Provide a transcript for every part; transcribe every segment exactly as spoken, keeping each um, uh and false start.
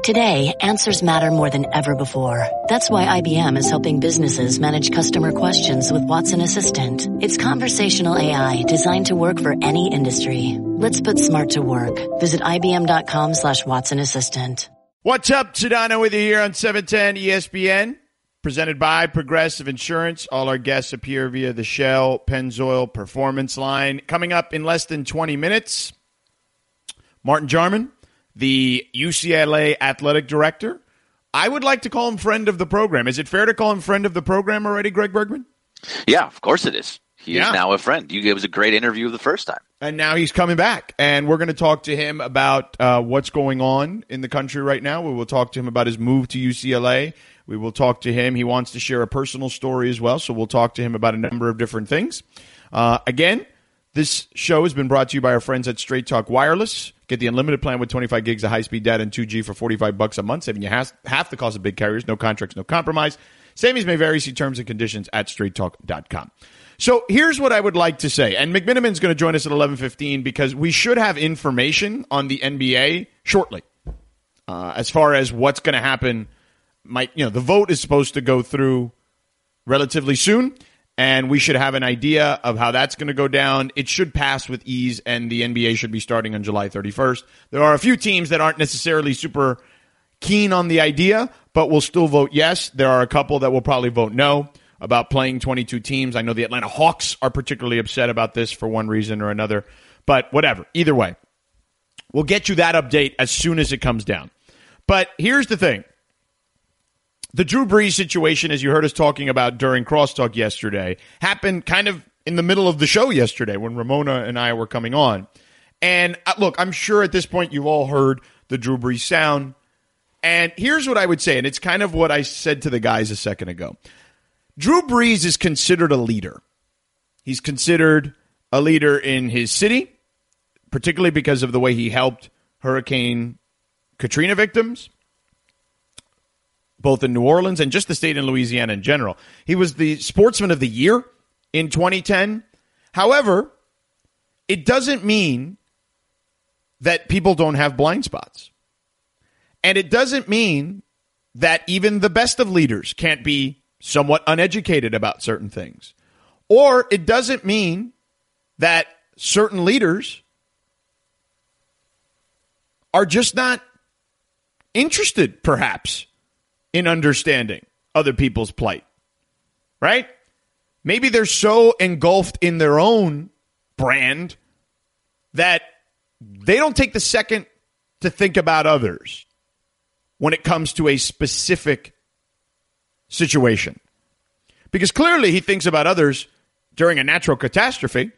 Today, answers matter more than ever before. That's why I B M is helping businesses manage customer questions with Watson Assistant. It's conversational A I designed to work for any industry. Let's put smart to work. Visit ibm.com slash Watson Assistant. What's up? Sedano with you here on seven ten E S P N. Presented by Progressive Insurance. All our guests appear via the Shell Pennzoil Performance line. Coming up in less than twenty minutes, Martin Jarman, the U C L A athletic director. I would like to call him friend of the program. Is it fair to call him friend of the program already, Greg Bergman? Yeah, of course it is. He yeah. is now a friend. You gave us a great interview the first time. And now he's coming back. And we're going to talk to him about uh, what's going on in the country right now. We will talk to him about his move to U C L A. We will talk to him. He wants to share a personal story as well, so we'll talk to him about a number of different things. Uh, again, this show has been brought to you by our friends at Straight Talk Wireless. Get the unlimited plan with twenty-five gigs of high-speed data and two G for forty-five bucks a month, saving you half, half the cost of big carriers. No contracts, no compromise. Savings may vary. See terms and conditions at straight talk dot com. So here's what I would like to say. And McMiniman's going to join us at eleven fifteen because we should have information on the N B A shortly uh, as far as what's going to happen. My, you know, the vote is supposed to go through relatively soon, and we should have an idea of how that's going to go down. It should pass with ease, and the N B A should be starting on July thirty-first. There are a few teams that aren't necessarily super keen on the idea, but will still vote yes. There are a couple that will probably vote no about playing twenty-two teams. I know the Atlanta Hawks are particularly upset about this for one reason or another, but whatever. Either way, we'll get you that update as soon as it comes down. But here's the thing. The Drew Brees situation, as you heard us talking about during Crosstalk yesterday, happened kind of in the middle of the show yesterday when Ramona and I were coming on. And uh, look, I'm sure at this point you've all heard the Drew Brees sound. And here's what I would say, and it's kind of what I said to the guys a second ago. Drew Brees is considered a leader. He's considered a leader in his city, particularly because of the way he helped Hurricane Katrina victims, both in New Orleans and just the state in Louisiana in general. He was the Sportsman of the Year in twenty ten. However, it doesn't mean that people don't have blind spots. And it doesn't mean that even the best of leaders can't be somewhat uneducated about certain things. Or it doesn't mean that certain leaders are just not interested, perhaps, in understanding other people's plight, right? Maybe they're so engulfed in their own brand that they don't take the second to think about others when it comes to a specific situation. Because clearly he thinks about others during a natural catastrophe.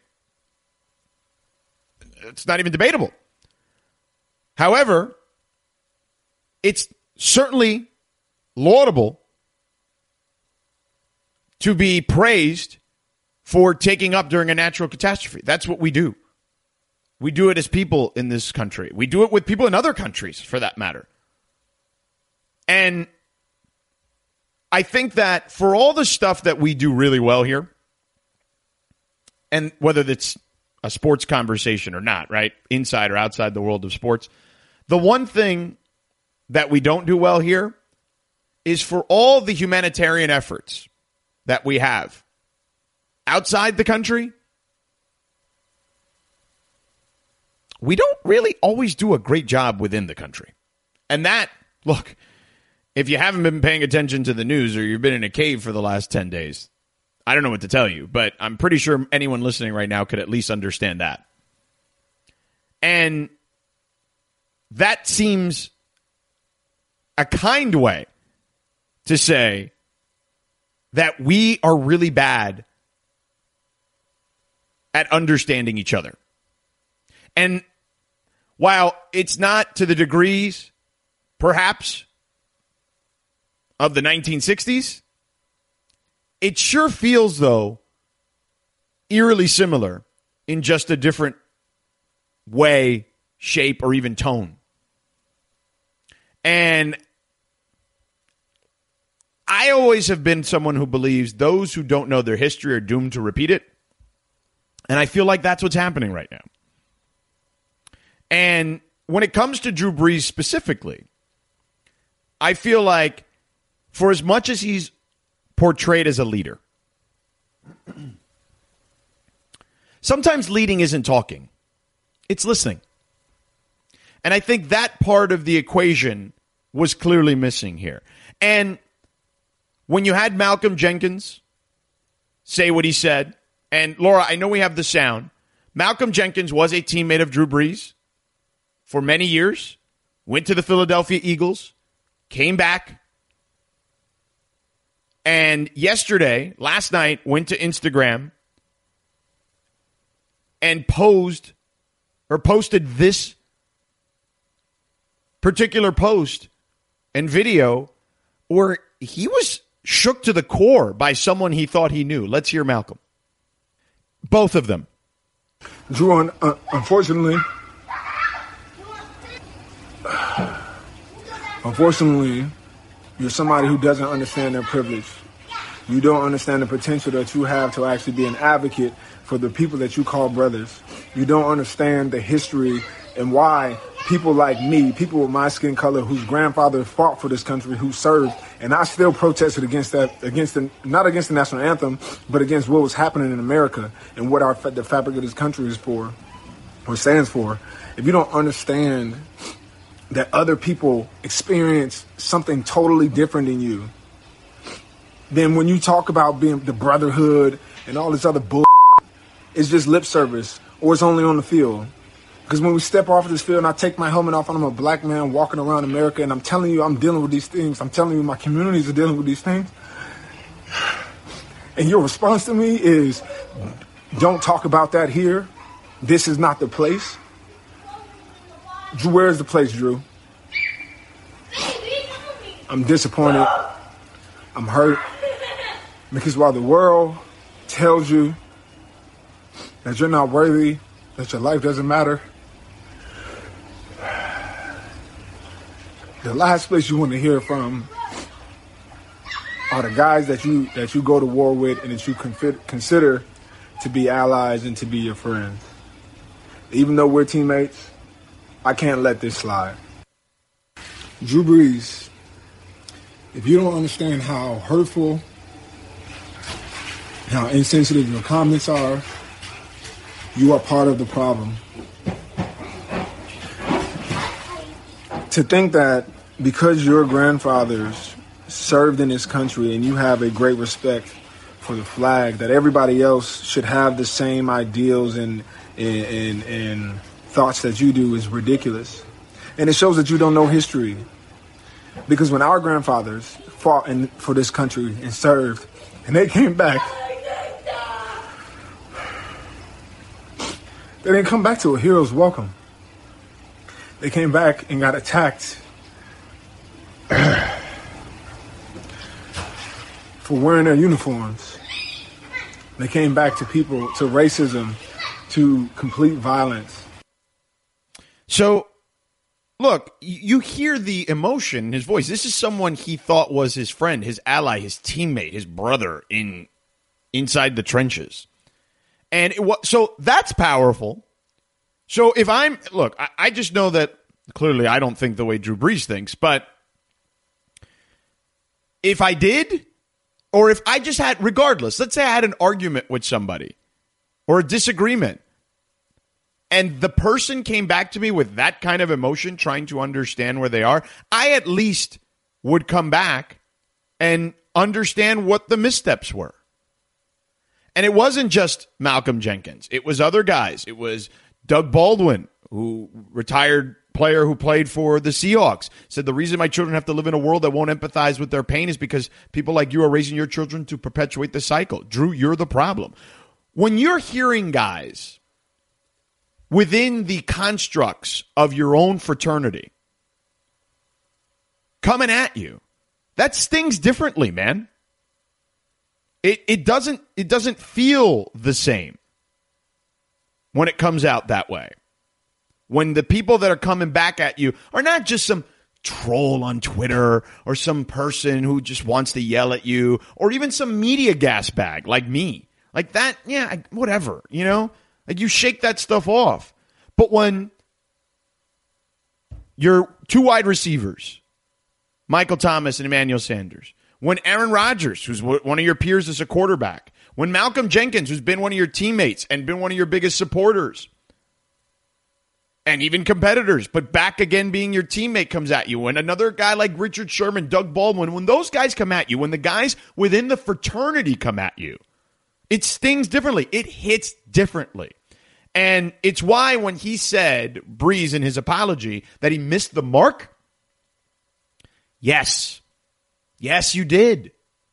It's not even debatable. However, it's certainly laudable to be praised for taking up during a natural catastrophe. That's what we do. We do it as people in this country. We do it with people in other countries, for that matter. And I think that for all the stuff that we do really well here, and whether it's a sports conversation or not, right, inside or outside the world of sports, the one thing that we don't do well here is for all the humanitarian efforts that we have outside the country, we don't really always do a great job within the country. And that, look, if you haven't been paying attention to the news or you've been in a cave for the last ten days, I don't know what to tell you, but I'm pretty sure anyone listening right now could at least understand that. And that seems a kind way to say that we are really bad at understanding each other. And while it's not to the degrees, perhaps, of the nineteen sixties, it sure feels, though, eerily similar in just a different way, shape, or even tone. And I always have been someone who believes those who don't know their history are doomed to repeat it. And I feel like that's what's happening right now. And when it comes to Drew Brees specifically, I feel like for as much as he's portrayed as a leader, sometimes leading isn't talking. It's listening. And I think that part of the equation was clearly missing here. And when you had Malcolm Jenkins say what he said, and Laura, I know we have the sound. Malcolm Jenkins was a teammate of Drew Brees for many years, went to the Philadelphia Eagles, came back, and yesterday, last night, went to Instagram and posed or posted this particular post and video where he was shook to the core by someone he thought he knew. Let's hear Malcolm. Both of them. Drew, uh, unfortunately, unfortunately, you're somebody who doesn't understand their privilege. You don't understand the potential that you have to actually be an advocate for the people that you call brothers. You don't understand the history and why people like me, people with my skin color, whose grandfather fought for this country, who served, and I still protested against that, against the, not against the national anthem, but against what was happening in America and what our the fabric of this country is for, or stands for. If you don't understand that other people experience something totally different than you, then when you talk about being the brotherhood and all this other bull, it's just lip service, or it's only on the field. Because when we step off of this field and I take my helmet off and I'm a black man walking around America and I'm telling you I'm dealing with these things, I'm telling you my communities are dealing with these things, and your response to me is, don't talk about that here. This is not the place. Drew, where is the place, Drew? I'm disappointed. I'm hurt. Because while the world tells you that you're not worthy, that your life doesn't matter, the last place you want to hear from are the guys that you that you go to war with and that you consider to be allies and to be your friends. Even though we're teammates, I can't let this slide. Drew Brees, if you don't understand how hurtful, how insensitive your comments are, you are part of the problem. To think that because your grandfathers served in this country and you have a great respect for the flag, that everybody else should have the same ideals and, and, and, and thoughts that you do is ridiculous. And it shows that you don't know history. Because when our grandfathers fought in, for this country and served, and they came back, they didn't come back to a hero's welcome. They came back and got attacked for wearing their uniforms. They came back to people, to racism, to complete violence. So, look, you hear the emotion in his voice. This is someone he thought was his friend, his ally, his teammate, his brother in inside the trenches. And it was, so that's powerful. So if I'm, look, I, I just know that clearly I don't think the way Drew Brees thinks, but if I did, or if I just had, regardless, let's say I had an argument with somebody or a disagreement, and the person came back to me with that kind of emotion, trying to understand where they are, I at least would come back and understand what the missteps were. And it wasn't just Malcolm Jenkins. It was other guys. It was Doug Baldwin, who retired player who played for the Seahawks, said the reason my children have to live in a world that won't empathize with their pain is because people like you are raising your children to perpetuate the cycle. Drew, you're the problem. When you're hearing guys within the constructs of your own fraternity coming at you, that stings differently, man. It it doesn't it doesn't feel the same when it comes out that way. When the people that are coming back at you are not just some troll on Twitter or some person who just wants to yell at you or even some media gas bag like me. Like that, yeah, whatever, you know? Like you shake that stuff off. But when your two wide receivers, Michael Thomas and Emmanuel Sanders, when Aaron Rodgers, who's one of your peers as a quarterback, when Malcolm Jenkins, who's been one of your teammates and been one of your biggest supporters, and even competitors, but back again being your teammate, comes at you, when another guy like Richard Sherman, Doug Baldwin, when those guys come at you, when the guys within the fraternity come at you, it stings differently. It hits differently. And it's why when he said, Breeze in his apology, that he missed the mark, yes. Yes, you did.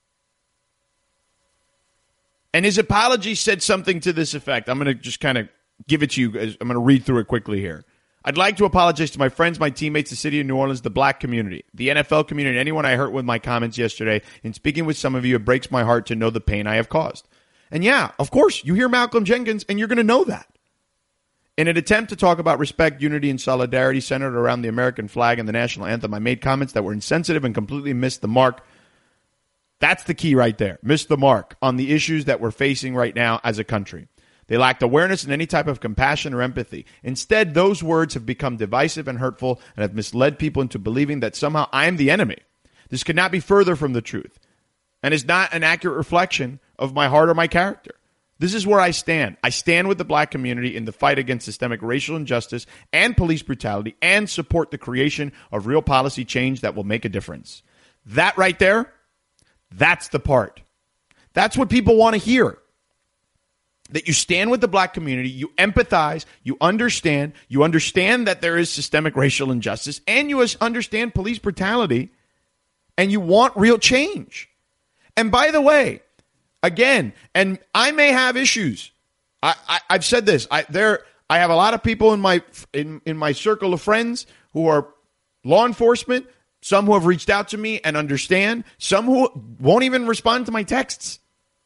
And his apology said something to this effect. I'm going to just kind of give it to you. I'm going to read through it quickly here. I'd like to apologize to my friends, my teammates, the city of New Orleans, the black community, the N F L community, and anyone I hurt with my comments yesterday. In speaking with some of you, it breaks my heart to know the pain I have caused. And yeah, of course, you hear Malcolm Jenkins, and you're going to know that. In an attempt to talk about respect, unity, and solidarity centered around the American flag and the national anthem, I made comments that were insensitive and completely missed the mark. That's the key right there. Missed the mark on the issues that we're facing right now as a country. They lacked awareness and any type of compassion or empathy. Instead, those words have become divisive and hurtful and have misled people into believing that somehow I am the enemy. This could not be further from the truth and is not an accurate reflection of my heart or my character. This is where I stand. I stand with the black community in the fight against systemic racial injustice and police brutality and support the creation of real policy change that will make a difference. That right there, that's the part. That's what people want to hear. That you stand with the black community, you empathize, you understand, you understand that there is systemic racial injustice, and you understand police brutality, and you want real change. And by the way, again, and I may have issues. I, I, I've said this. I there. I have a lot of people in my in, in my circle of friends who are law enforcement. Some who have reached out to me and understand. Some who won't even respond to my texts.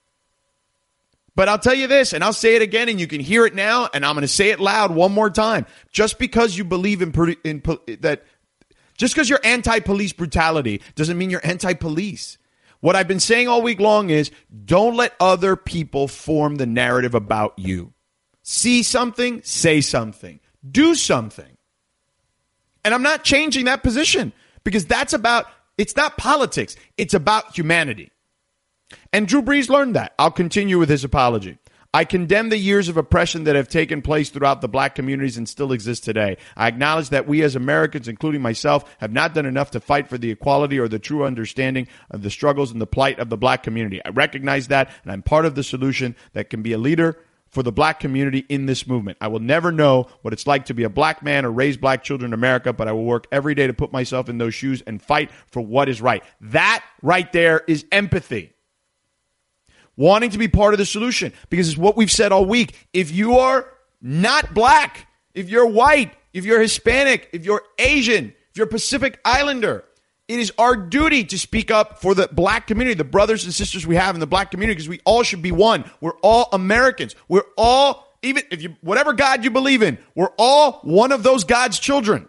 But I'll tell you this, and I'll say it again, and you can hear it now, and I'm going to say it loud one more time. Just because you believe in, in that, just because you're anti-police brutality doesn't mean you're anti-police. What I've been saying all week long is don't let other people form the narrative about you. See something, say something, do something. And I'm not changing that position because that's about, it's not politics. It's about humanity. And Drew Brees learned that. I'll continue with his apology. I condemn the years of oppression that have taken place throughout the black communities and still exist today. I acknowledge that we as Americans, including myself, have not done enough to fight for the equality or the true understanding of the struggles and the plight of the black community. I recognize that, and I'm part of the solution that can be a leader for the black community in this movement. I will never know what it's like to be a black man or raise black children in America, but I will work every day to put myself in those shoes and fight for what is right. That right there is empathy. Wanting to be part of the solution, because it's what we've said all week. If you are not black, if you're white, if you're Hispanic, if you're Asian, if you're Pacific Islander, it is our duty to speak up for the black community, the brothers and sisters we have in the black community, because we all should be one. We're all Americans. We're all, even if you, whatever God you believe in, we're all one of those God's children.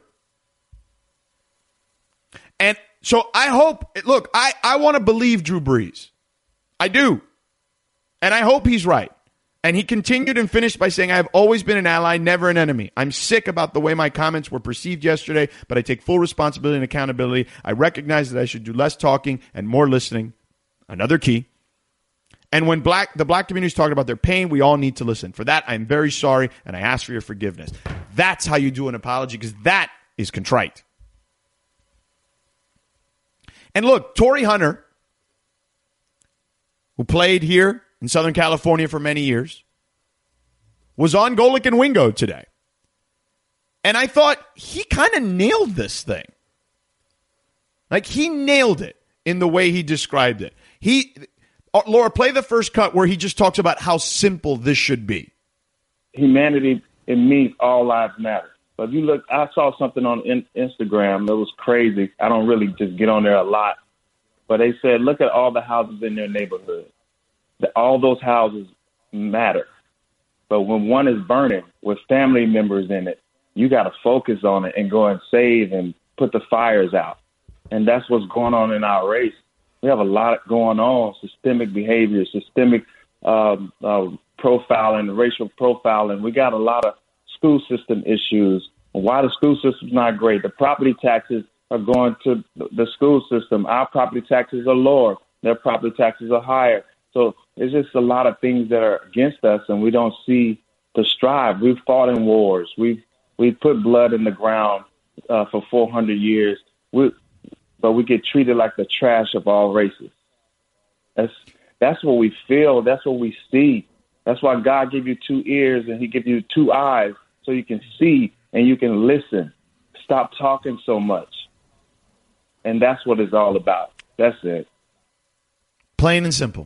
And so I hope, look, I, I want to believe Drew Brees. I do. And I hope he's right. And he continued and finished by saying, I have always been an ally, never an enemy. I'm sick about the way my comments were perceived yesterday, but I take full responsibility and accountability. I recognize that I should do less talking and more listening. Another key. And when black the black community is talking about their pain, we all need to listen. For that, I'm very sorry, and I ask for your forgiveness. That's how you do an apology, because that is contrite. And look, Torrey Hunter, who played here in Southern California for many years, was on Golic and Wingo today. And I thought he kind of nailed this thing. Like, he nailed it in the way he described it. He, uh, Laura, play the first cut where he just talks about how simple this should be. Humanity, it means all lives matter. So if you look, I saw something on in, Instagram that was crazy. I don't really just get on there a lot. But they said, look at all the houses in their neighborhood. All those houses matter. But when one is burning with family members in it, you got to focus on it and go and save and put the fires out. And that's what's going on in our race. We have a lot going on, systemic behavior, systemic um, uh, profiling, racial profiling. We got a lot of school system issues. Why the school system's not great. The property taxes are going to the school system. Our property taxes are lower. Their property taxes are higher. So it's just a lot of things that are against us, and we don't see the strive. We've fought in wars. We've we've put blood in the ground uh, for four hundred years. We, but we get treated like the trash of all races. That's that's what we feel. That's what we see. That's why God gave you two ears and He gave you two eyes so you can see and you can listen. Stop talking so much. And that's what it's all about. That's it. Plain and simple.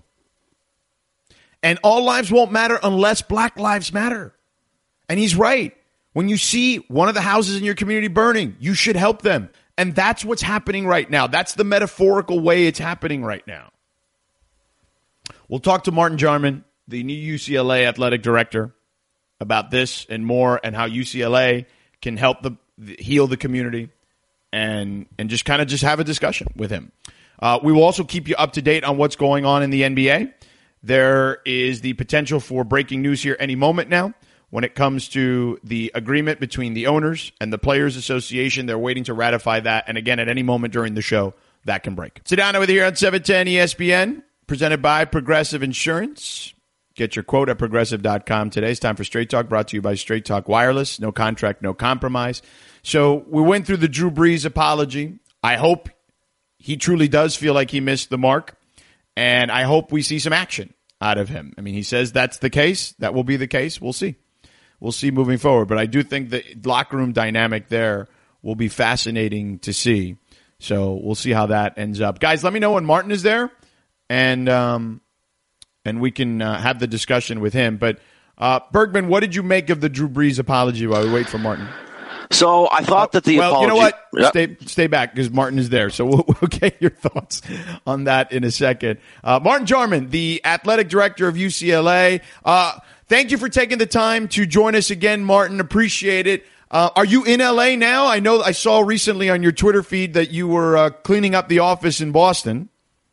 And all lives won't matter unless Black lives matter. And he's right. When you see one of the houses in your community burning, you should help them. And that's what's happening right now. That's the metaphorical way it's happening right now. We'll talk to Martin Jarmond, the new U C L A athletic director, about this and more, and how U C L A can help the, the heal the community, and and just kind of just have a discussion with him. Uh, we will also keep you up to date on what's going on in the N B A. There is the potential for breaking news here any moment now when it comes to the agreement between the owners and the Players Association. They're waiting to ratify that, and again, at any moment during the show, that can break. Sit down over here on seven ten E S P N. Presented by Progressive Insurance. Get your quote at progressive dot com today. It's time for Straight Talk, brought to you by Straight Talk Wireless. No contract, no compromise. So we went through the Drew Brees apology. I hope he truly does feel like he missed the mark, and I hope we see some action out of him. I mean, he says that's the case. That will be the case. We'll see. We'll see moving forward. But I do think the locker room dynamic there will be fascinating to see. So we'll see how that ends up. Guys, let me know when Martin is there. And um, and we can uh, have the discussion with him. But, uh, Bergman, what did you make of the Drew Brees apology while we wait for Martin? So I thought that the well, apology... you know what? Yep. Stay stay back because Martin is there. So we'll, we'll get your thoughts on that in a second. Uh, Martin Jarmond, the athletic director of U C L A. Uh, thank you for taking the time to join us again, Martin. Appreciate it. Uh, are you in L A now? I know I saw recently on your Twitter feed that you were uh, cleaning up the office in Boston.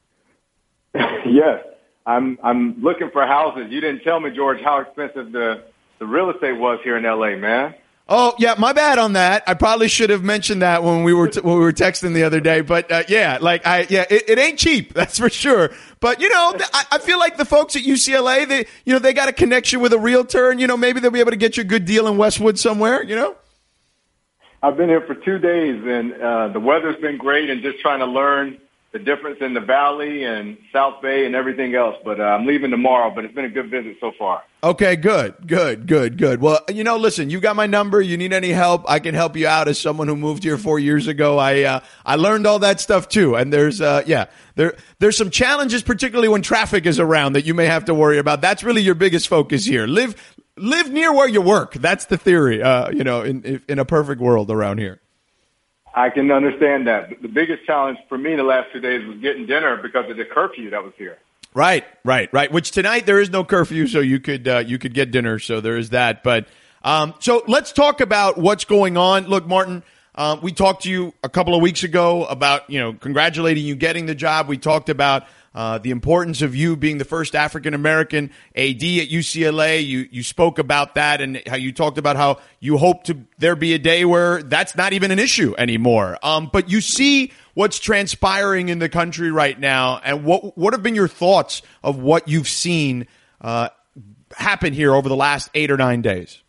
Yes, I'm. I'm looking for houses. You didn't tell me, George, how expensive the the real estate was here in L A, man. Oh yeah, my bad on that. I probably should have mentioned that when we were t- when we were texting the other day. But uh, yeah, like I yeah, it, it ain't cheap, that's for sure. But you know, I, I feel like the folks at U C L A, they you know they got a connection with a realtor, and you know maybe they'll be able to get you a good deal in Westwood somewhere. You know. I've been here for two days, and uh, the weather's been great, and just trying to learn the difference in the Valley and South Bay and everything else. But uh, I'm leaving tomorrow, but it's been a good visit so far. Okay, good, good, good, good. Well, you know, listen, you got my number. You need any help, I can help you out as someone who moved here four years ago. I uh, I learned all that stuff too. And there's, uh, yeah, there there's some challenges, particularly when traffic is around, that you may have to worry about. That's really your biggest focus here. Live live near where you work. That's the theory, uh, you know, in in a perfect world around here. I can understand that. The biggest challenge for me the last two days was getting dinner because of the curfew that was here. Right, right, right. Which tonight there is no curfew, so you could uh, you could get dinner. So there is that. But um, so let's talk about what's going on. Look, Martin, uh, we talked to you a couple of weeks ago about you know congratulating you getting the job. We talked about uh, the importance of you being the first African American A D at U C L A. You you spoke about that and how you talked about how you hope to there be a day where that's not even an issue anymore. Um, but you see what's transpiring in the country right now, and what what have been your thoughts of what you've seen uh, happen here over the last eight or nine days?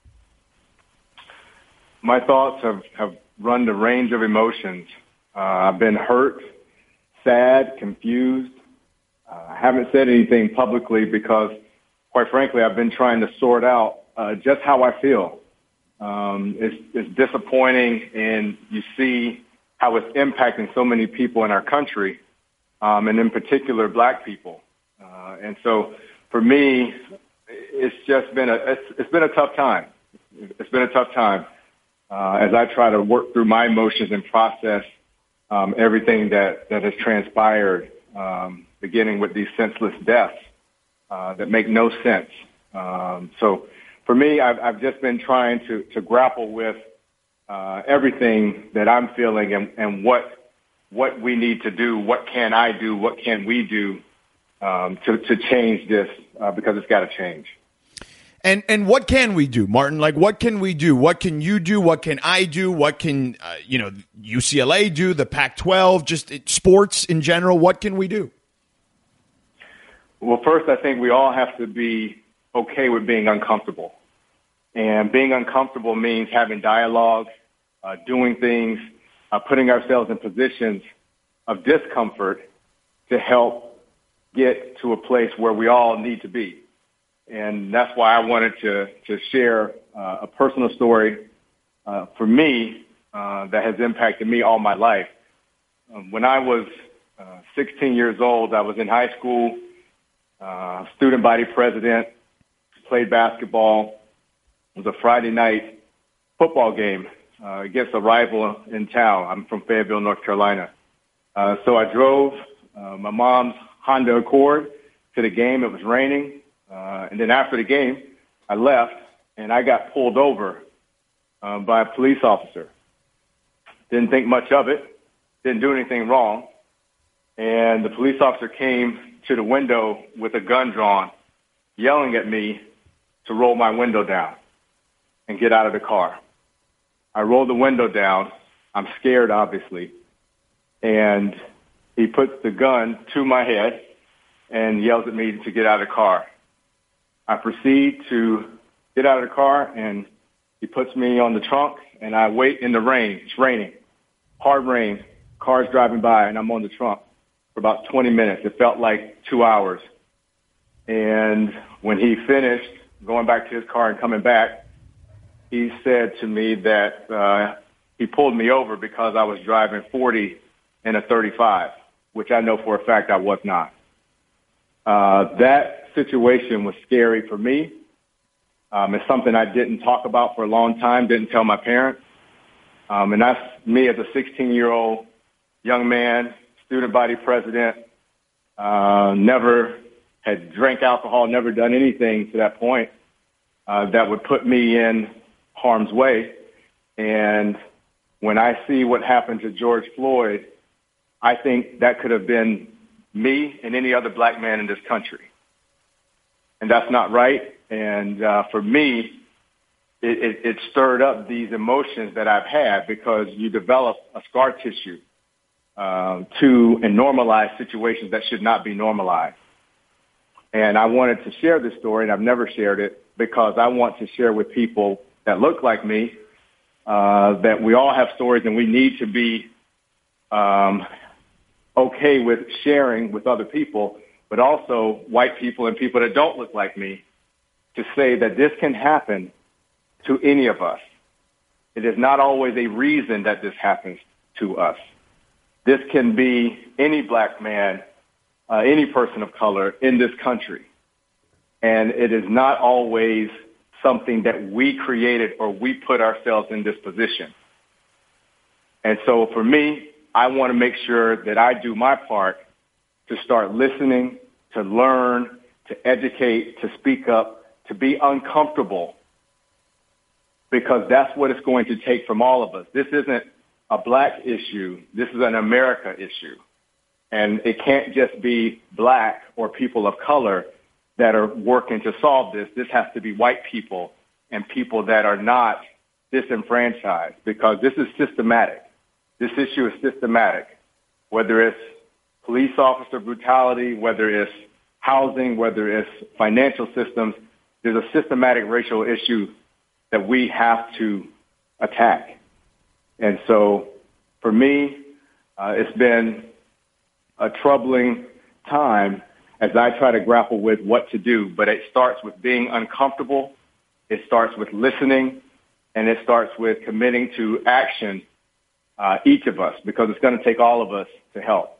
My thoughts have, have run the range of emotions. Uh, I've been hurt, sad, confused. Uh, I haven't said anything publicly because, quite frankly, I've been trying to sort out uh, just how I feel. Um, it's, it's disappointing, and you see how it's impacting so many people in our country, um, and in particular, black people. Uh, and so, for me, it's just been a it's, it's been a tough time. It's been a tough time uh, as I try to work through my emotions and process um, everything that that has transpired, um, beginning with these senseless deaths uh, that make no sense. Um, so, for me, I've, I've just been trying to to grapple with Uh, everything that I'm feeling and, and what what we need to do, what can I do, what can we do um, to, to change this, uh, because it's got to change. And and what can we do, Martin? Like, what can we do? What can you do? What can I do? What can, uh, you know, U C L A do, the Pac twelve, just it, sports in general? What can we do? Well, first, I think we all have to be okay with being uncomfortable. And being uncomfortable means having dialogue, uh, doing things, uh, putting ourselves in positions of discomfort to help get to a place where we all need to be. And that's why I wanted to, to share uh, a personal story uh, for me uh, that has impacted me all my life. Um, when I was uh, sixteen years old, I was in high school, uh, student body president, played basketball. It was a Friday night football game uh, against a rival in town. I'm from Fayetteville, North Carolina. Uh, so I drove uh, my mom's Honda Accord to the game. It was raining. Uh, and then after the game, I left, and I got pulled over uh, by a police officer. Didn't think much of it. Didn't do anything wrong. And the police officer came to the window with a gun drawn, yelling at me to roll my window down and get out of the car. I rolled the window down. I'm scared, obviously. And he puts the gun to my head and yells at me to get out of the car. I proceed to get out of the car, and he puts me on the trunk, and I wait in the rain. It's raining, hard rain, cars driving by, and I'm on the trunk for about twenty minutes. It felt like two hours. And when he finished going back to his car and coming back, he said to me that uh, he pulled me over because I was driving forty in a thirty-five, which I know for a fact I was not. Uh, that situation was scary for me. Um, it's something I didn't talk about for a long time, didn't tell my parents. Um, and that's me as a sixteen-year-old young man, student body president, uh, never had drank alcohol, never done anything to that point uh, that would put me in harm's way. And when I see what happened to George Floyd, I think that could have been me and any other black man in this country. And that's not right. And uh, for me, it, it, it stirred up these emotions that I've had because you develop a scar tissue uh, to and normalize situations that should not be normalized. And I wanted to share this story, and I've never shared it because I want to share with people that look like me uh, that we all have stories and we need to be um, okay with sharing with other people, but also white people and people that don't look like me, to say that this can happen to any of us. It is not always a reason that this happens to us. This can be any black man, uh, any person of color in this country. And it is not always something that we created or we put ourselves in this position. And so for me, I want to make sure that I do my part to start listening, to learn, to educate, to speak up, to be uncomfortable, because that's what it's going to take from all of us. This isn't a black issue. This is an America issue. And it can't just be black or people of color that are working to solve this. This has to be white people and people that are not disenfranchised, because this is systematic. This issue is systematic, whether it's police officer brutality, whether it's housing, whether it's financial systems. There's a systematic racial issue that we have to attack. And so for me, uh, it's been a troubling time as I try to grapple with what to do. But it starts with being uncomfortable. It starts with listening. And it starts with committing to action, uh, each of us, because it's going to take all of us to help.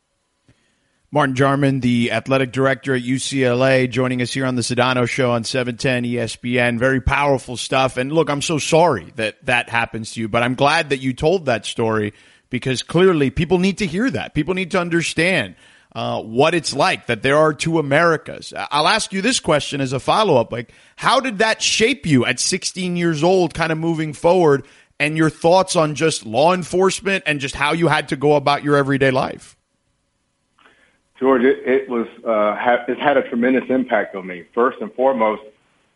Martin Jarmond, the athletic director at U C L A, joining us here on the Sedano Show on seven ten E S P N. Very powerful stuff. And look, I'm so sorry that that happens to you, but I'm glad that you told that story, because clearly people need to hear that. People need to understand uh, what it's like, that there are two Americas. I'll ask you this question as a follow-up. Like, how did that shape you at sixteen years old, kind of moving forward, and your thoughts on just law enforcement and just how you had to go about your everyday life? George, it, it was uh, ha- it's had a tremendous impact on me. First and foremost,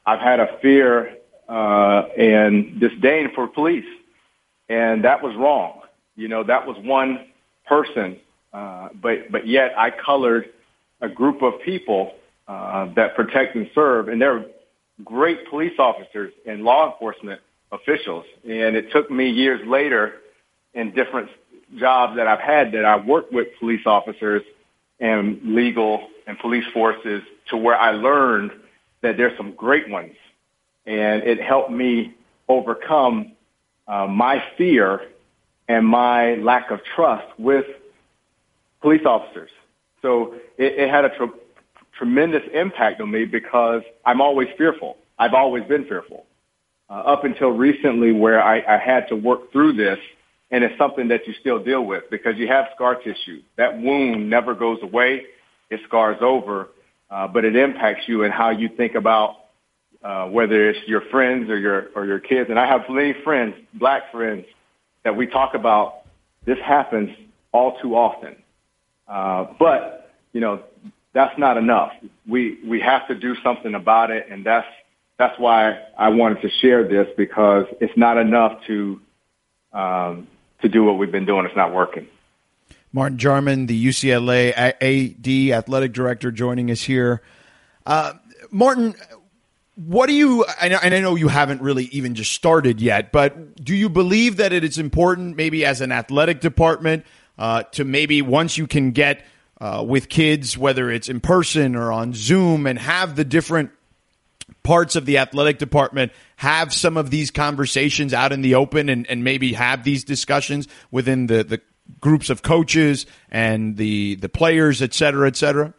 I've had a fear uh, and disdain for police, and that was wrong. You know, that was one person, uh, but but yet I colored a group of people uh, that protect and serve, and they're great police officers and law enforcement officials. And it took me years later in different jobs that I've had that I worked with police officers and legal and police forces to where I learned that there's some great ones. And it helped me overcome uh, my fear and my lack of trust with police officers. So it, it had a tr- tremendous impact on me because I'm always fearful. I've always been fearful uh, up until recently where I, I had to work through this. And it's something that you still deal with because you have scar tissue. That wound never goes away. It scars over, uh, but it impacts you and how you think about uh, whether it's your friends or your or your kids. And I have many friends, black friends, that we talk about. This happens all too often. Uh, but, you know, that's not enough. We we have to do something about it, and that's that's why I wanted to share this because it's not enough to um, to do what we've been doing. It's not working. Martin Jarmond, the U C L A A D athletic director, joining us here. Uh, Martin, what do you, and I know you haven't really even just started yet, but do you believe that it is important maybe as an athletic department uh, to maybe once you can get uh, with kids, whether it's in person or on Zoom, and have the different parts of the athletic department have some of these conversations out in the open and, and maybe have these discussions within the, the groups of coaches and the, the players, et cetera, et cetera?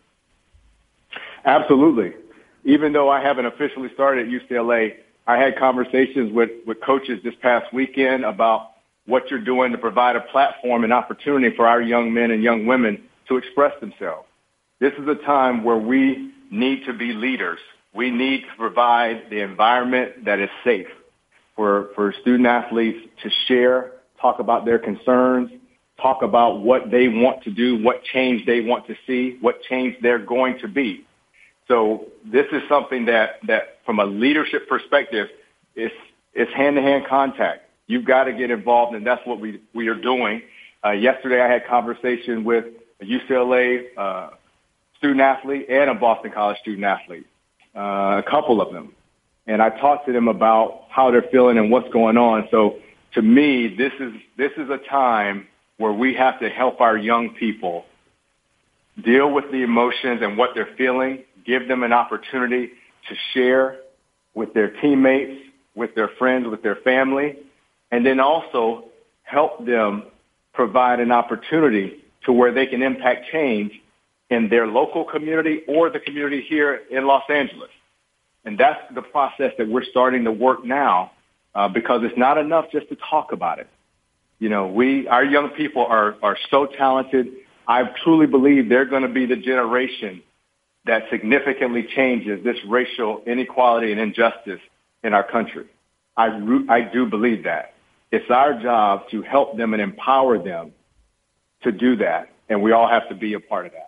Absolutely. Even though I haven't officially started at U C L A, I had conversations with, with coaches this past weekend about what you're doing to provide a platform and opportunity for our young men and young women to express themselves. This is a time where we need to be leaders. We need to provide the environment that is safe for, for student athletes to share, talk about their concerns, talk about what they want to do, what change they want to see, what change they're going to be. So this is something that, that from a leadership perspective, is it's hand-to-hand contact. You've got to get involved, and that's what we, we are doing. Uh, yesterday I had conversation with a U C L A uh, student athlete and a Boston College student athlete. Uh, a couple of them. And I talked to them about how they're feeling and what's going on. So to me, this is, this is a time where we have to help our young people deal with the emotions and what they're feeling, give them an opportunity to share with their teammates, with their friends, with their family, and then also help them provide an opportunity to where they can impact change in their local community or the community here in Los Angeles. And that's the process that we're starting to work now uh, because it's not enough just to talk about it. You know, we, our young people are, are so talented. I truly believe they're going to be the generation that significantly changes this racial inequality and injustice in our country. I, I do believe that. It's our job to help them and empower them to do that, and we all have to be a part of that.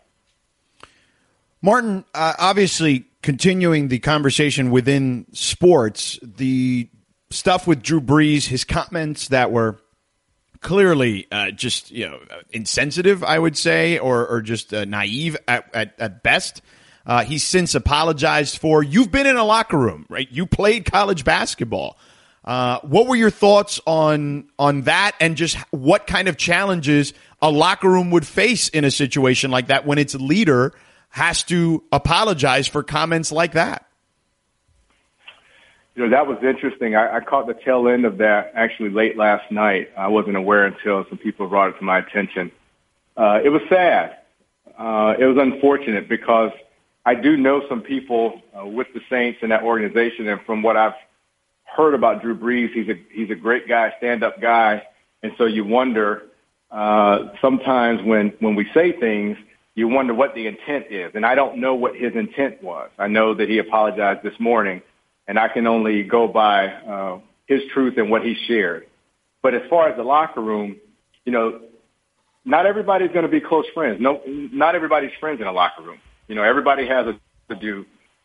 Martin, uh, obviously continuing the conversation within sports, the stuff with Drew Brees, his comments that were clearly uh, just you know insensitive, I would say, or or just uh, naive at, at, at best. Uh, he's since apologized for. You've been in a locker room, right? You played college basketball. Uh, what were your thoughts on on that, and just what kind of challenges a locker room would face in a situation like that when its leader has to apologize for comments like that? You know, that was interesting. I, I caught the tail end of that actually late last night. I wasn't aware until some people brought it to my attention. Uh, it was sad. Uh, it was unfortunate because I do know some people uh, with the Saints in that organization, and from what I've heard about Drew Brees, he's a he's a great guy, stand-up guy, and so you wonder uh, sometimes when when we say things, you wonder what the intent is, and I don't know what his intent was. I know that he apologized this morning, and I can only go by uh, his truth and what he shared. But as far as the locker room, you know, not everybody's going to be close friends. No, not everybody's friends in a locker room. You know, everybody has a to do,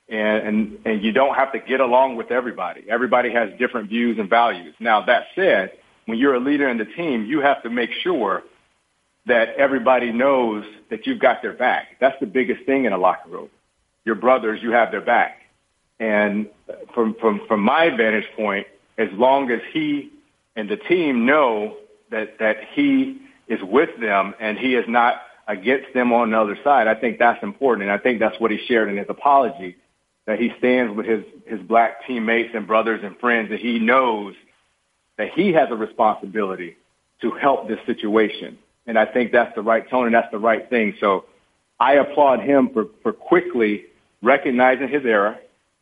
And, and, and you don't have to get along with everybody. Everybody has different views and values. Now, that said, when you're a leader in the team, you have to make sure that everybody knows that you've got their back. That's the biggest thing in a locker room. Your brothers, you have their back. And from, from, from my vantage point, as long as he and the team know that, that he is with them and he is not against them on the other side, I think that's important. And I think that's what he shared in his apology, that he stands with his, his black teammates and brothers and friends, that he knows that he has a responsibility to help this situation. And I think that's the right tone and that's the right thing. So I applaud him for, for quickly recognizing his error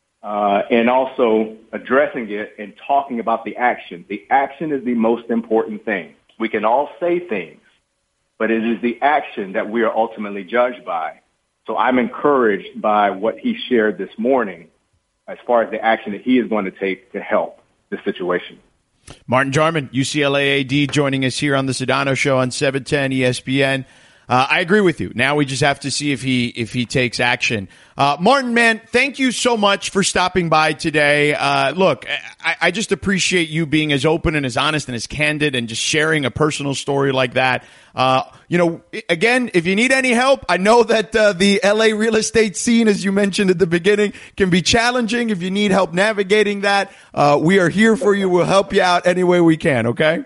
uh, and also addressing it and talking about the action. The action is the most important thing. We can all say things, but it is the action that we are ultimately judged by. So I'm encouraged by what he shared this morning as far as the action that he is going to take to help this situation. Martin Jarmond, U C L A A D, joining us here on the Sedano Show on seven ten E S P N. Uh, I agree with you. Now we just have to see if he if he takes action. Uh, Martin, man, thank you so much for stopping by today. Uh, look, I, I just appreciate you being as open and as honest and as candid and just sharing a personal story like that. Uh, you know, again, if you need any help, I know that uh, the L A real estate scene, as you mentioned at the beginning, can be challenging. If you need help navigating that, uh, we are here for you. We'll help you out any way we can, okay?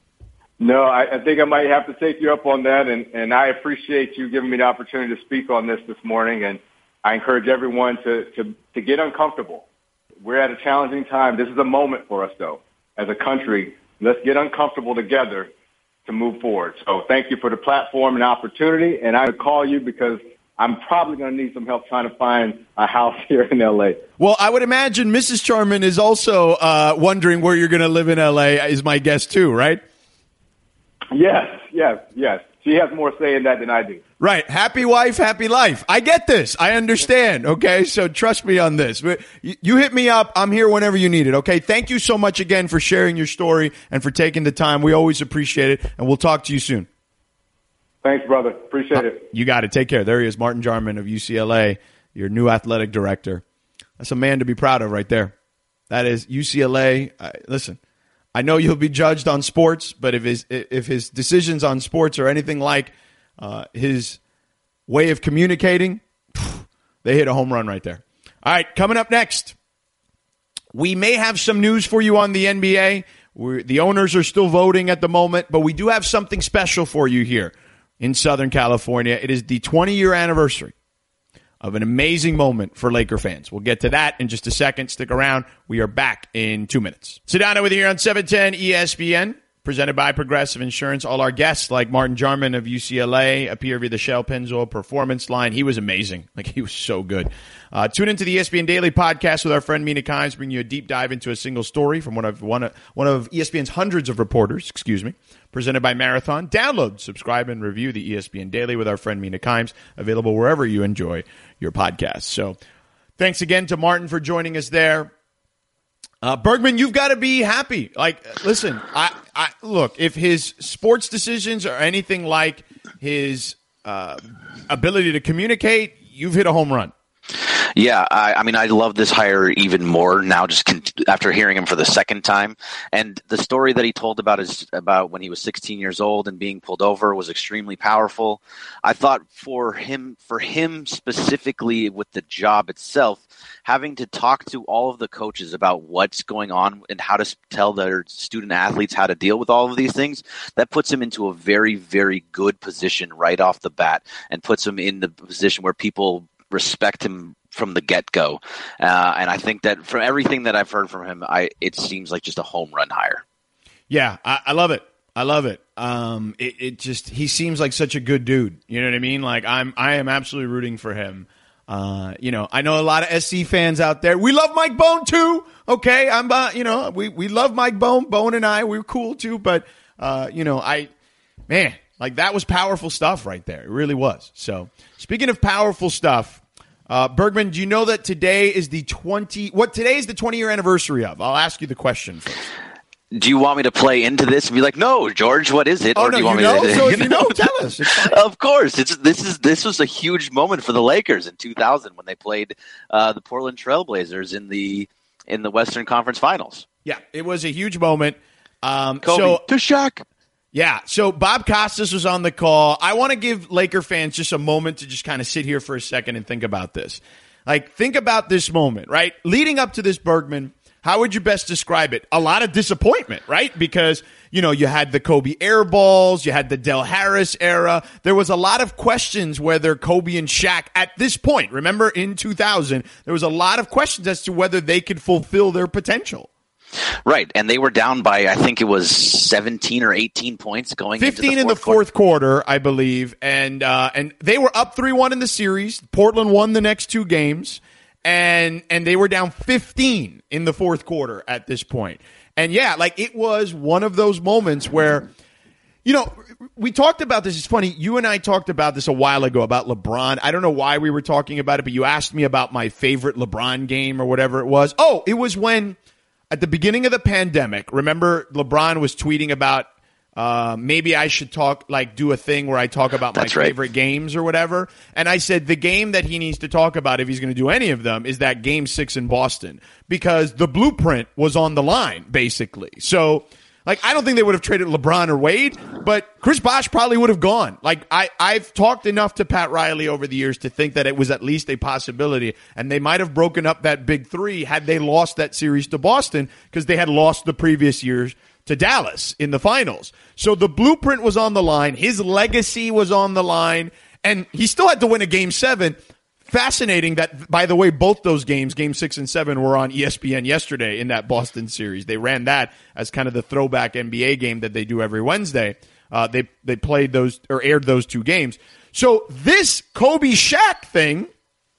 No, I, I think I might have to take you up on that, and, and I appreciate you giving me the opportunity to speak on this this morning, and I encourage everyone to, to, to get uncomfortable. We're at a challenging time. This is a moment for us, though, as a country. Let's get uncomfortable together to move forward. So thank you for the platform and opportunity, and I would call you because I'm probably going to need some help trying to find a house here in L A. Well, I would imagine Missus Jarmond is also uh, wondering where you're going to live in L A, is my guess, too, right? Yes, yes, yes. She has more say in that than I do. Right. Happy wife, happy life. I get this. I understand. Okay. So trust me on this. You hit me up. I'm here whenever you need it. Okay. Thank you so much again for sharing your story and for taking the time. We always appreciate it. And we'll talk to you soon. Thanks, brother. Appreciate it. You got it. Take care. There he is, Martin Jarmond of U C L A, your new athletic director. That's a man to be proud of right there. That is U C L A. Uh, listen. I know you'll be judged on sports, but if his if his decisions on sports are anything like uh, his way of communicating, they hit a home run right there. All right, coming up next, we may have some news for you on the N B A. We're, the owners are still voting at the moment, but we do have something special for you here in Southern California. It is the twenty-year anniversary of an amazing moment for Laker fans. We'll get to that in just a second. Stick around. We are back in two minutes. Sedano with you here on seven ten E S P N, presented by Progressive Insurance. All our guests, like Martin Jarmond of U C L A, appear via the Shell Pennzoil Performance Line. He was amazing. Like, he was so good. Uh, tune into the E S P N Daily Podcast with our friend Mina Kimes, bringing you a deep dive into a single story from one of one of, one of E S P N's hundreds of reporters, excuse me, presented by Marathon. Download, subscribe, and review the E S P N Daily with our friend Mina Kimes, available wherever you enjoy your podcasts. So thanks again to Martin for joining us there. Uh, Bergman, you've got to be happy. Like, listen, I, I look, if his sports decisions are anything like his uh, ability to communicate, you've hit a home run. Yeah, I, I mean, I love this hire even more now, just con- after hearing him for the second time. And the story that he told about his about when he was sixteen years old and being pulled over was extremely powerful. I thought for him, for him specifically with the job itself, having to talk to all of the coaches about what's going on and how to tell their student athletes how to deal with all of these things, that puts him into a very, very good position right off the bat and puts him in the position where people respect him from the get-go. Uh, and I think that from everything that I've heard from him, I it seems like just a home run hire. Yeah, I, I love it. I love it. Um, it. It just, he seems like such a good dude. You know what I mean? Like, I'm, I am absolutely rooting for him. Uh, you know, I know a lot of S C fans out there. We love Mike Bone too. Okay. I'm, uh, you know, we, we love Mike Bone, Bone and I, we're cool too. But, uh, you know, I, man, like, that was powerful stuff right there. It really was. So speaking of powerful stuff, Uh, Bergman, do you know that today is the twenty? What today is the twenty year anniversary of? I'll ask you the question first. Do you want me to play into this and be like, no, George, what is it? Oh, or no, do you, you want know? Me to, so you if you know, tell us. It's fine. Of course. It's, this is this was a huge moment for the Lakers in two thousand when they played uh, the Portland Trailblazers in the in the Western Conference Finals. Yeah, it was a huge moment. Um, Kobe so, to Shaq. Yeah, so Bob Costas was on the call. I want to give Laker fans just a moment to just kind of sit here for a second and think about this. Like, think about this moment, right? Leading up to this, Bergman, how would you best describe it? A lot of disappointment, right? Because, you know, you had the Kobe air balls, you had the Del Harris era. There was a lot of questions whether Kobe and Shaq at this point, remember in two thousand, there was a lot of questions as to whether they could fulfill their potential. Right, and they were down by, I think it was seventeen or eighteen points going fifteen into the in the fourth quarter, I believe, and uh, and they were up three one in the series. Portland won the next two games, and and they were down fifteen in the fourth quarter at this point. And yeah, like it was one of those moments where, you know, we talked about this. It's funny, you and I talked about this a while ago about LeBron. I don't know why we were talking about it, but you asked me about my favorite LeBron game or whatever it was. Oh, it was when at the beginning of the pandemic, remember LeBron was tweeting about uh, maybe I should talk, like do a thing where I talk about my That's right. favorite games or whatever. And I said the game that he needs to talk about if he's going to do any of them is that game six in Boston, because the blueprint was on the line, basically. So, like, I don't think they would have traded LeBron or Wade, but Chris Bosh probably would have gone. Like, I, I've talked enough to Pat Riley over the years to think that it was at least a possibility, and they might have broken up that big three had they lost that series to Boston, because they had lost the previous years to Dallas in the finals. So the blueprint was on the line. His legacy was on the line, and he still had to win a game seven. Fascinating that, by the way, both those games, game six and seven, were on E S P N yesterday in that Boston series. They ran that as kind of the throwback N B A game that they do every Wednesday. Uh, they they played those or aired those two games. So this Kobe Shaq thing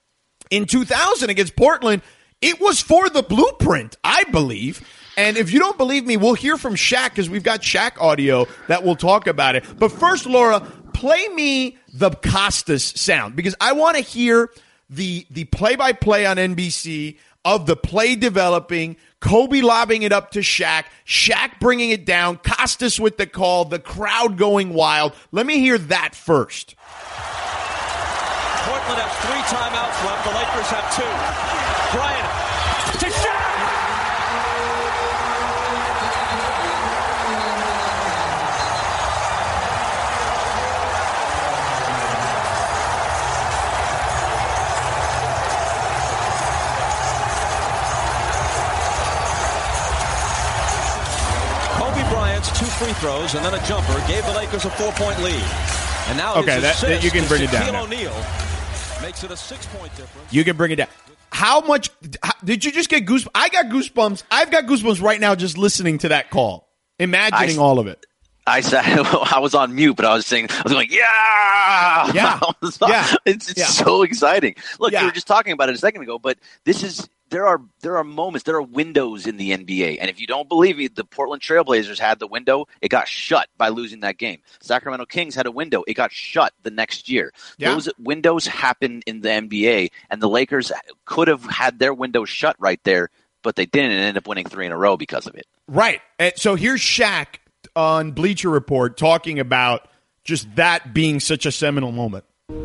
in two thousand against Portland, it was for the blueprint, I believe. And if you don't believe me, we'll hear from Shaq because we've got Shaq audio that will talk about it. But first, Laura, play me the Costas sound, because I want to hear the the play-by-play on N B C of the play developing, Kobe lobbing it up to Shaq, Shaq bringing it down, Costas with the call, the crowd going wild. Let me hear that first. Portland has three timeouts left. The Lakers have two. Bryant to Shaq. Two free throws and then a jumper gave the Lakers a four-point lead. And now okay, that, that you can bring it down. O'Neal makes it a six-point difference. You can bring it down. How much how, did you just get goosebumps? I got goosebumps. I've got goosebumps right now just listening to that call, imagining I, all of it. I said I was on mute, but I was saying I was going, yeah, yeah, yeah. It's, it's yeah. so exciting. Look, yeah. you were just talking about it a second ago, but this is. There are there are moments, there are windows in the N B A. And if you don't believe me, the Portland Trailblazers had the window. It got shut by losing that game. Sacramento Kings had a window. It got shut the next year. Yeah. Those windows happen in the N B A, and the Lakers could have had their window shut right there, but they didn't and ended up winning three in a row because of it. Right. And so here's Shaq on Bleacher Report talking about just that being such a seminal moment.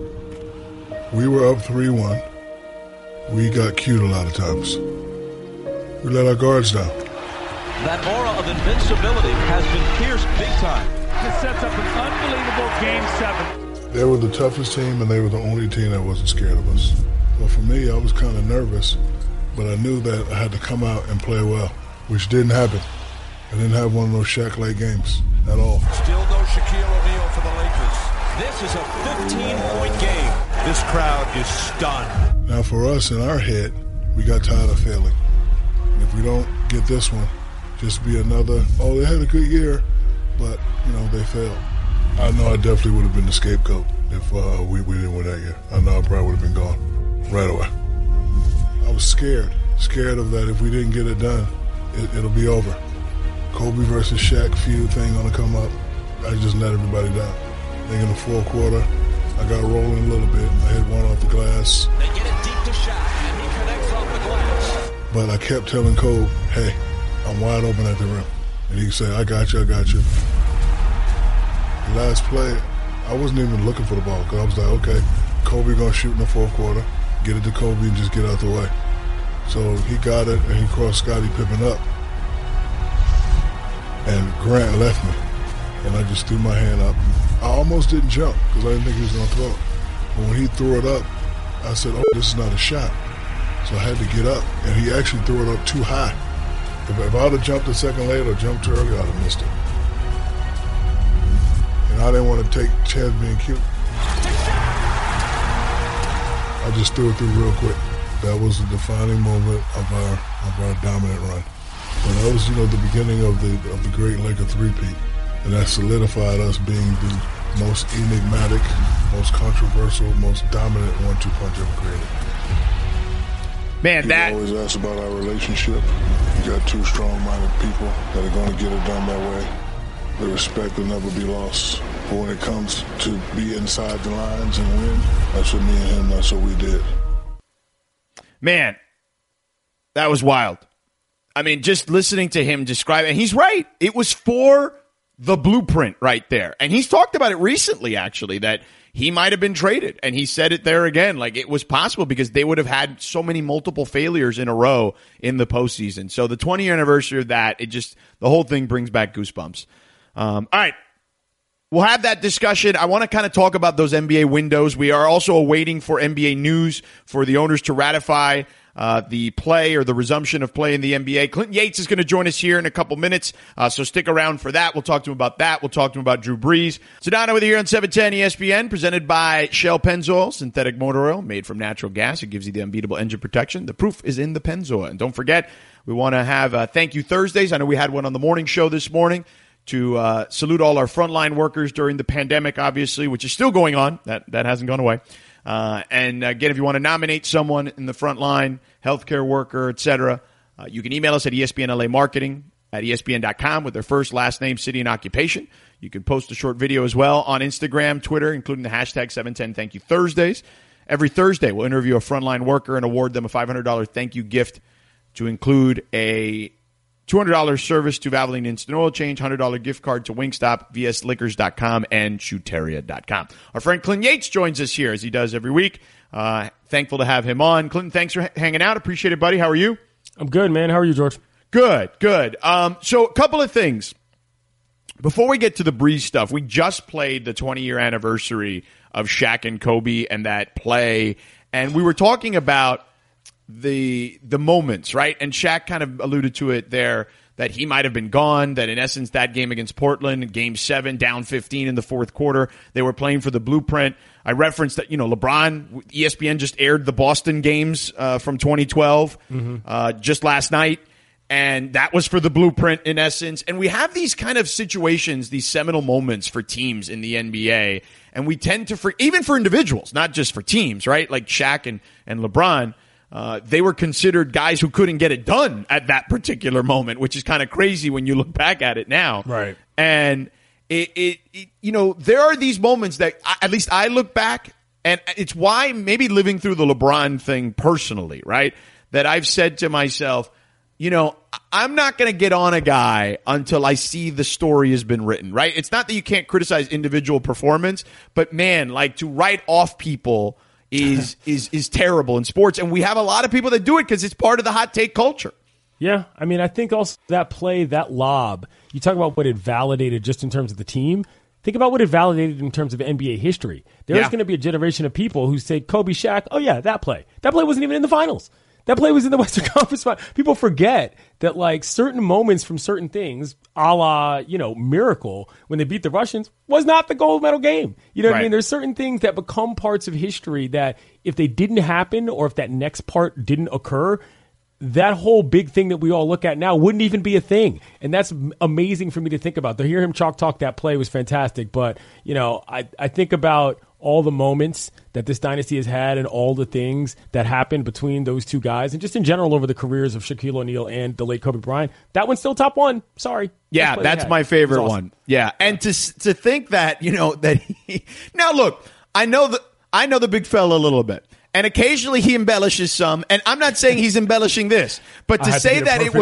We were up three one. We got cute a lot of times. We let our guards down. That aura of invincibility has been pierced big time. This sets up an unbelievable game seven. They were the toughest team, and they were the only team that wasn't scared of us. But for me, I was kind of nervous, but I knew that I had to come out and play well, which didn't happen. I didn't have one of those Shaq-like games at all. Still no Shaquille O'Neal for the Lakers. This is a fifteen-point game. This crowd is stunned. Now, for us, in our head, we got tired of failing. And if we don't get this one, just be another, oh, they had a good year, but, you know, they failed. I know I definitely would have been the scapegoat if uh, we, we didn't win that year. I know I probably would have been gone right away. I was scared, scared of that if we didn't get it done, it, it'll be over. Kobe versus Shaq feud thing gonna come up. I just let everybody down. I think in the fourth quarter, I got rolling a little bit. I hit one off the glass. They get it deep to Shaq, and he connects off the glass. But I kept telling Kobe, hey, I'm wide open at the rim. And he said, I got you, I got you. The last play, I wasn't even looking for the ball because I was like, okay, Kobe going to shoot in the fourth quarter, get it to Kobe and just get out the way. So he got it, and he crossed Scottie Pippen up. And Grant left me, and I just threw my hand up. I almost didn't jump because I didn't think he was going to throw it. But when he threw it up, I said, oh, this is not a shot. So I had to get up, and he actually threw it up too high. If, if I would have jumped a second later or jumped too early, I would have missed it. And I didn't want to take chance being cute. I just threw it through real quick. That was the defining moment of our of our dominant run. But that was, you know, the beginning of the of the great Laker three-peat. And that solidified us being the most enigmatic, most controversial, most dominant one two punch ever created. Man, that... You always ask about our relationship. You got two strong-minded people that are going to get it done that way. The respect will never be lost. But when it comes to be inside the lines and win, that's what me and him, that's what we did. Man, that was wild. I mean, just listening to him describe it, and he's right. It was for the blueprint right there. And he's talked about it recently, actually, that he might have been traded. And he said it there again, like it was possible because they would have had so many multiple failures in a row in the postseason. So the twentieth anniversary of that, it just, the whole thing brings back goosebumps. Um, all right. We'll have that discussion. I want to kind of talk about those N B A windows. We are also waiting for N B A news for the owners to ratify uh, the play or the resumption of play in the N B A. Clinton Yates is going to join us here in a couple minutes, uh, so stick around for that. We'll talk to him about that. We'll talk to him about Drew Brees. Sedano with you here on seven ten E S P N, presented by Shell Pennzoil, synthetic motor oil made from natural gas. It gives you the unbeatable engine protection. The proof is in the Pennzoil. And don't forget, we want to have uh, Thank You Thursdays. I know we had one on the morning show this morning to uh, salute all our frontline workers during the pandemic, obviously, which is still going on. That that hasn't gone away. Uh, and again, if you want to nominate someone in the front line, healthcare worker, et cetera, uh, you can email us at E S P N L A Marketing at E S P N dot com with their first, last name, city, and occupation. You can post a short video as well on Instagram, Twitter, including the hashtag seven ten Thank You Thursdays. Every Thursday, we'll interview a frontline worker and award them a five hundred dollars thank you gift to include a two hundred dollars service to Valvoline Instant Oil Change, one hundred dollars gift card to Wingstop, V S Liquors dot com, and Chuteria dot com. Our friend Clinton Yates joins us here, as he does every week. Uh, thankful to have him on. Clinton, thanks for h- hanging out. Appreciate it, buddy. How are you? I'm good, man. How are you, George? Good, good. Um, so a couple of things. Before we get to the Brees stuff, we just played the twenty-year anniversary of Shaq and Kobe and that play, and we were talking about the the moments, right? And Shaq kind of alluded to it there, that he might have been gone, that in essence that game against Portland, game seven, down fifteen in the fourth quarter, they were playing for the blueprint. I referenced that, you know, LeBron, E S P N just aired the Boston games uh, from twenty twelve mm-hmm. uh, just last night, and that was for the blueprint in essence. And we have these kind of situations, these seminal moments for teams in the N B A, and we tend to, for, even for individuals, not just for teams, right? Like Shaq and, and LeBron. Uh, they were considered guys who couldn't get it done at that particular moment, which is kind of crazy when you look back at it now. Right. And it, it, it, you know, there are these moments that I, at least I look back, and it's why maybe living through the LeBron thing personally, right? That I've said to myself, you know, I'm not going to get on a guy until I see the story has been written, right? It's not that you can't criticize individual performance, but man, like to write off people is is is terrible in sports, and we have a lot of people that do it because it's part of the hot take culture. Yeah, I mean, I think also that play, that lob, you talk about what it validated just in terms of the team. Think about what it validated in terms of N B A history. There's yeah. going to be a generation of people who say, Kobe, Shaq, oh yeah, that play. That play wasn't even in the finals. That play was in the Western Conference Finals. People forget that, like, certain moments from certain things, a la, you know, Miracle, when they beat the Russians, was not the gold medal game. You know what right. I mean? There's certain things that become parts of history that if they didn't happen or if that next part didn't occur, that whole big thing that we all look at now wouldn't even be a thing. And that's amazing for me to think about. To hear him chalk talk that play was fantastic. But, you know, I, I think about all the moments that this dynasty has had and all the things that happened between those two guys and just in general over the careers of Shaquille O'Neal and the late Kobe Bryant. That one's still top one. Sorry. Yeah, that's my favorite awesome. one. Yeah. And to to think that, you know, that he, now look, I know the I know the big fella a little bit. And occasionally he embellishes some, and I'm not saying he's embellishing this, but to say to that perfect, it was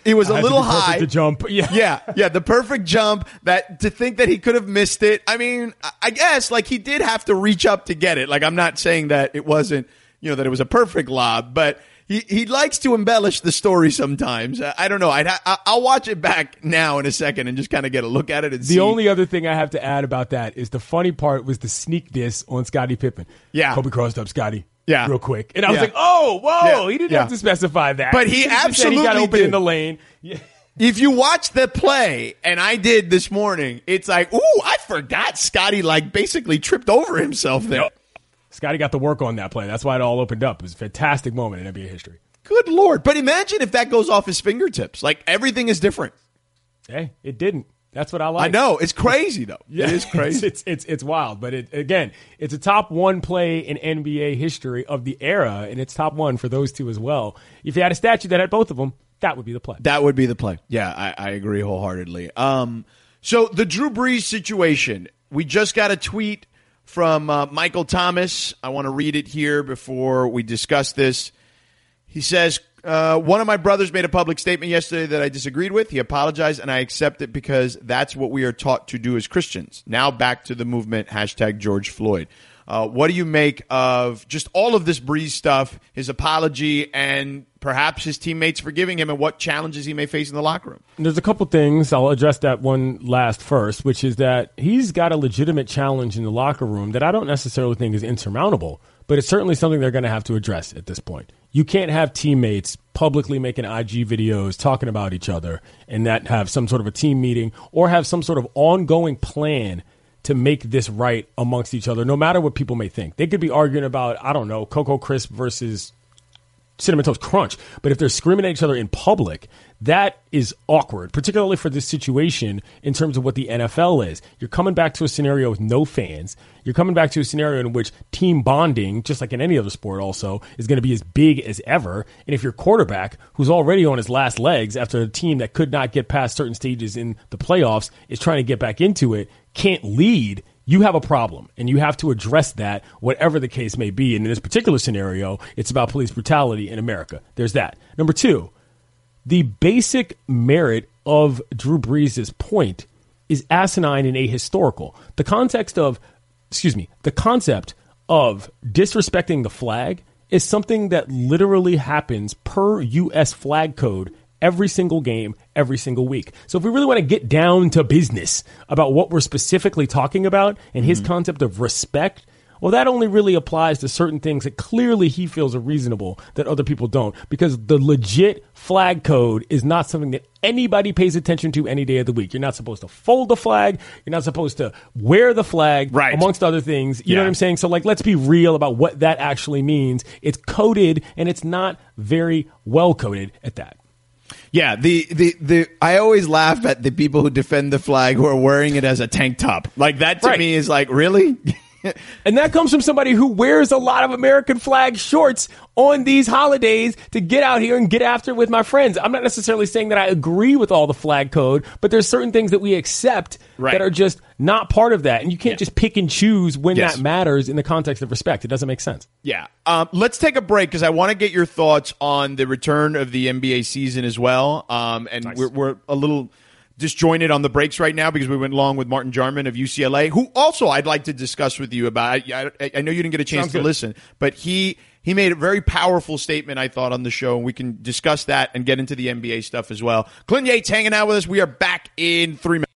it was a It little had to be perfect high. to jump. Yeah. yeah, yeah, the perfect jump. That to think that he could have missed it. I mean, I guess like he did have to reach up to get it. Like I'm not saying that it wasn't, you know, that it was a perfect lob, but he he likes to embellish the story sometimes. I, I don't know. I'd ha- I'll watch it back now in a second and just kind of get a look at it and the see. The only other thing I have to add about that is the funny part was the sneak diss on Scottie Pippen. Yeah, Kobe crossed up Scottie. Yeah, real quick, and I was yeah. like, "Oh, whoa!" Yeah. He didn't yeah. have to specify that, but he, he absolutely he got open did. in the lane. Yeah. If you watch the play, and I did this morning, it's like, ooh, I forgot Scottie like basically tripped over himself there. Yep. Scottie got the work on that play. That's why it all opened up. It was a fantastic moment in N B A history. Good Lord. But imagine if that goes off his fingertips. Like, everything is different. Hey, it didn't. That's what I like. I know. It's crazy, though. Yeah, it is crazy. It's, it's, it's, it's wild. But, it, again, it's a top one play in N B A history of the era, and it's top one for those two as well. If you had a statue that had both of them, that would be the play. That would be the play. Yeah, I, I agree wholeheartedly. Um, so, the Drew Brees situation. We just got a tweet from uh, Michael Thomas. I want to read it here before we discuss this. He says, uh, one of my brothers made a public statement yesterday that I disagreed with. He apologized, and I accept it because that's what we are taught to do as Christians. Now back to the movement, hashtag George Floyd. Uh, what do you make of just all of this Brees stuff, his apology, and perhaps his teammates forgiving him, and what challenges he may face in the locker room? There's a couple things. I'll address that one last first, which is that he's got a legitimate challenge in the locker room that I don't necessarily think is insurmountable, but it's certainly something they're going to have to address at this point. You can't have teammates publicly making I G videos talking about each other and not have some sort of a team meeting or have some sort of ongoing plan to make this right amongst each other, no matter what people may think. They could be arguing about, I don't know, Cocoa Crisp versus Cinnamon Toast Crunch. But if they're screaming at each other in public, that is awkward, particularly for this situation in terms of what the N F L is. You're coming back to a scenario with no fans. You're coming back to a scenario in which team bonding, just like in any other sport also, is going to be as big as ever. And if your quarterback, who's already on his last legs after a team that could not get past certain stages in the playoffs, is trying to get back into it, can't lead, you have a problem, and you have to address that, whatever the case may be. And in this particular scenario, it's about police brutality in America. There's that. Number two, the basic merit of Drew Brees' point is asinine and ahistorical. The context of, excuse me, the concept of disrespecting the flag is something that literally happens per U S flag code every single game, every single week. So if we really want to get down to business about what we're specifically talking about and his mm-hmm. concept of respect, well, that only really applies to certain things that clearly he feels are reasonable that other people don't, because the legit flag code is not something that anybody pays attention to any day of the week. You're not supposed to fold the flag. You're not supposed to wear the flag, right, amongst other things. You yeah. know what I'm saying? So, like, let's be real about what that actually means. It's coded, and it's not very well coded at that. Yeah, the, the, the I always laugh at the people who defend the flag who are wearing it as a tank top. Like, that to right. me is like, really? And that comes from somebody who wears a lot of American flag shorts on these holidays to get out here and get after it with my friends. I'm not necessarily saying that I agree with all the flag code, but there's certain things that we accept right. that are just not part of that. And you can't yeah. just pick and choose when yes. that matters in the context of respect. It doesn't make sense. Yeah. Um, let's take a break because I want to get your thoughts on the return of the N B A season as well. Um, and nice. we're, we're a little disjointed on the breaks right now because we went long with Martin Jarman of U C L A, who also I'd like to discuss with you about. I, I, I know you didn't get a chance Sounds to good. listen, but he he made a very powerful statement, I thought, on the show, and we can discuss that and get into the N B A stuff as well. Clint Yates hanging out with us. We are back in three minutes.